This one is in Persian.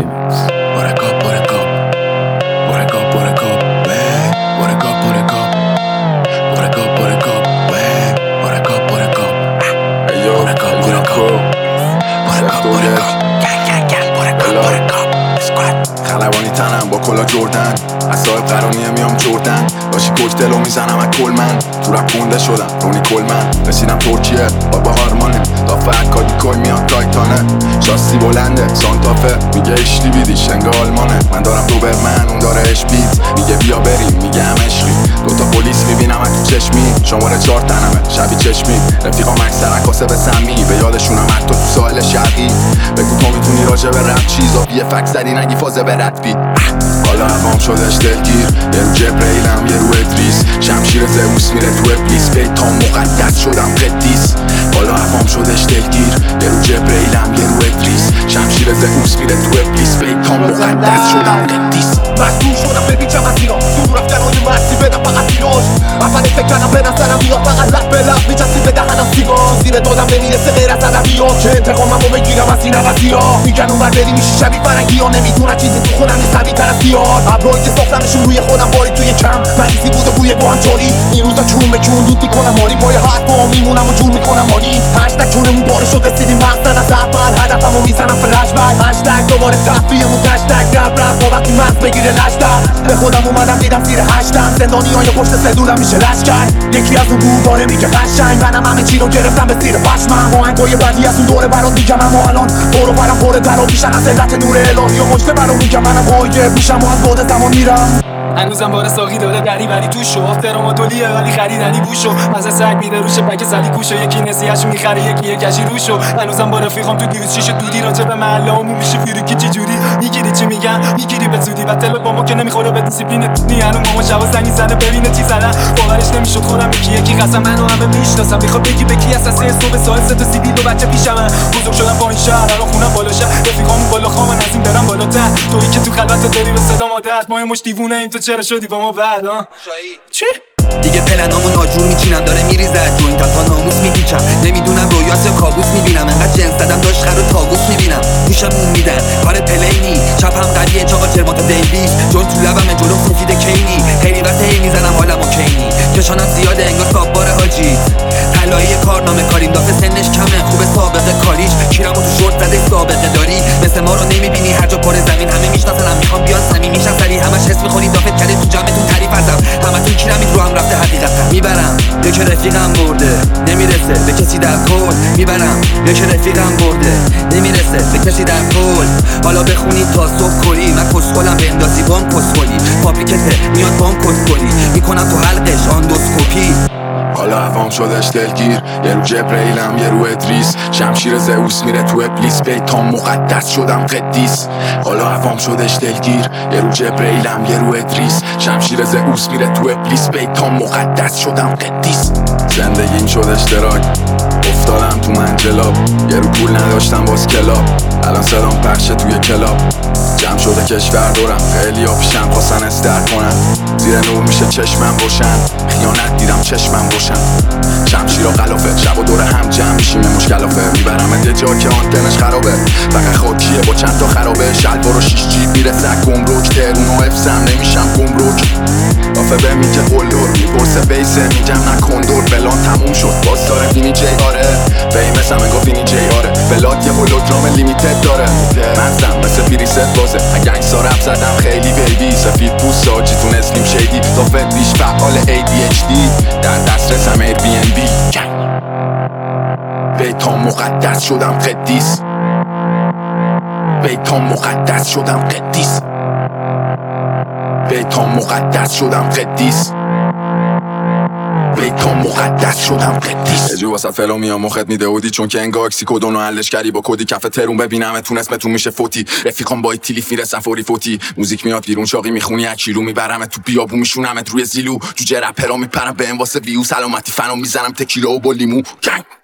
remix. Por a cup, way. Por a cup, way. Por a cup. Hey yo, Por a cup. Gang. خلبانی تنم با کلا جردن از صاحب قرانیه میام جردن باشی کوکتلو میزنم از کل من تو رپ گنده شدم رونی کل من رسیدم ترکیه با هارمانه دافع کادی کوی میاد تایتانه شاسی بلنده سانتافه میگه اشتی بیدی شنگ آلمانه من دارم دوبرمن اون داره اشپیت میگه بیا بریم میگه هم عشقی دوتا پلیس میبینم تو چشمی شماره 4 تنمه شبی چشمی رفیقام اکثر عکاسه به سمی به یادشونم حتی تو ساحل شرقی بگو تو میتونی راجع به رپ چیزا بیه فکس زدی نگی فازه به ردفی حالا هوام شدش دلگیر یه رو جبریلم یه رو ادریس شمشیر زئوس میره تو ابلیس بیت مقدس شدم قدیس حالا هوام شدش دلگیر یه رو جبریلم یه رو ادریس شمشیر زئوس میره تو ابلیس بیت مقدس شدم قدیس مجبور شدم بپیچم از ایران دور رفتن های مرسی بدم فقط ایراج اول فکر کردم به نظرم میاد فقط لب به لب میچستی به دهنم سیگار زیر دادم نمیرسه غیر از ادبیات که انتقاممو بگیرم از این عوضی‌ها میگن اونور بری میشی شبیه فرنگی‌ها نمیدونن چیزی تو خونم نیست قوی‌تر از دیار ابرایی که ساختمشون روی خودم باری توی کم مریضی بود و بوی گوهنجاری این روزا چون به چون دود میکنم ماری پای حرفا میمونم و جور میکنم ماری هشتگ چونمون باره شد رسیدیم مقصد از اول هدفمو میزنم فلش بک هشتگ دوباره تفریحمون گشتگ رپ تا وقتی مغز بگیره لشتر به خودم اومدم دیدم زیر هشتم زندانیای پشت سدولم میشه لشکر یکی از اون بوداره میگه قشنگ منم همه چی رو گرفتم به زیر پشمم آهنگای بدی از اون دوره برات میگم اما الان برو برم پر درا بیشن از علت نور الهی و مجده برام میگم منم غایب میشم و از بعد زمان میرم هنوزم بار ساقی داره دری تو شو افترام و دولیه ولی خریدنی بوشو از سگ میده روشه پک زدی کوشو یکی نسیهشو میخره یکی یکشی روشو هنوزم با رفیقام تو دیوز شیشه دودی راجع به محله همون میشه فیروکی چجوری میگیری چی میگن میگیری به زودی بتل با ما که نمیخوره به دیسیپلین نی هنوز ماما شبا زنی زنه ببینه چی زدن باورش نمیشد خودم یکی قسم منو همه میشناسم میخواد بگی به کی اساس صبح سال سه تا سیبیل و بچه پیشمه بزرگ شدم با این شهر الان خونم بالا شهر رفیقام بالا خوام از این برم بالاتر تویی که تو خلوت داری به صدا مادر ما مش دیوونه ایم تو چرا شدی با ما بعد چی؟ دیگه پلنامو ناجور میچینم داره میریزد جوین تا ناموس میپیچم نمیدونم رویاست یا کابوس میبینم انقدر جنس زدم داشت خر و تابوس میبینم گوشمون میدن کار پلینی چپم قویه چاقا چرمات دیویس جون تو لبم جلو سفید کینی خیلی وقت هی میزنم حالمو کینی کشانم زیاده انگار ساببار حاجی طلایی کارنامه کاریم دافه سنش کمه خوبه سابقه کاریش کیرمو تو شورت زده سابقه داری مثل ما رو نمیبینی هر جا پر زمین همه میشناسنم میخوام بیان صمیمی میشن سری همش حس میخوری دافت کرده تو جمعتون تعریف ازم همتون کیرمید رو هم رفته حقیقتا میبرم یکی رفیقم برده نمیرسه به کسی در کل میبرم یکی رفیقم برده نمیرسه به کسی در کل حالا بخونی تا صبح کلی من کسخلم به اندازی بام کسخلی پابلیکته میاد بام کسخلی میکنم تو حلقش آندوسکوپی حالا هوام شدش دلگیر یه رو جبریلم یه رو ادریس شمشیر زئوس میره تو ابلیس بیتام مقدس شدم قدیس حالا هوام شدش دلگیر یه رو جبریلم یه رو ادریس شمشیر زئوس میره تو ابلیس بیتام مقدس شدم قدیس زندگیم شدش دراگ افتادم تو منجلاب یه رو پول نداشتم باز کلاب الان صدام پخشه توی کلاب جمع شده کشور دورم خیلی ها پیشم خواستن استر کنن زیر نور میشه چشمم روشن خیانت دیدم چشمم روشن شمشیر و غلافه شب و دور هم جمع میشیم مشکلافه میبرم یه جا که آنتنش خرابه فقط خاکیه با چند تا خرابه شلوار و 6 جیب میرسه گمرک ترون و افسم نمیشم گمرک آفه به میگه قلدر میپرسه بیسه میگم نکن دور بلان تموم شد باز داره فینی جی آره فیمس هم انگاه فینی جی آره بلاد یه هولوگرام لیمیتد داره مغزم مثل فریست بازه اگه این سارم زدم خیلی بیبی سفید پوست ساجی تو نسلیم شیدی دافت بیش فعال ADHD در دسترسم Airbnb بیتام مقدس شدم قدیس بیتام مقدس شدم قدیس بیتام مقدس شدم قدیس بیتام مقدس شدم قدیس اجو واسه فلو میام مخت میده اودی چون که انگار اکسی کدونو حلش کردی با کدی کف ترون ببینمتون اسمتون میشه فوتی رفیقام با تیلیف میرسن فوری فوتی موزیک میاد بیرون چاقی میخونی اکیلو میبرمت تو بیابون میشونمت روی زیلو جوجه رپرا میپرم به واسه ویو سلامتی فنو میزنم تکیلا و با لیمو